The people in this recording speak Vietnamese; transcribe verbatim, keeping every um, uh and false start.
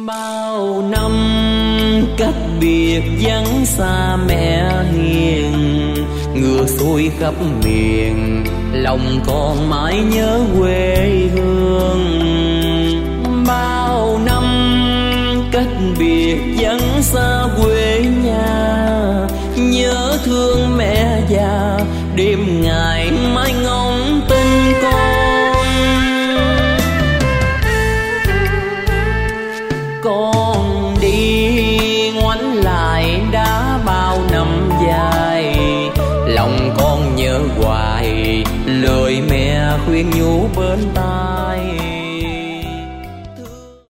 Bao năm cách biệt vắng xa mẹ hiền, ngựa xuôi khắp miền, lòng còn mãi nhớ quê hương. Bao năm cách biệt vắng xa quê nhà, nhớ thương mẹ già, đêm ngày mãi ngóng tin con. Con đi ngoảnh lại đã bao năm dài, lòng con nhớ hoài lời mẹ khuyên nhủ bên tai.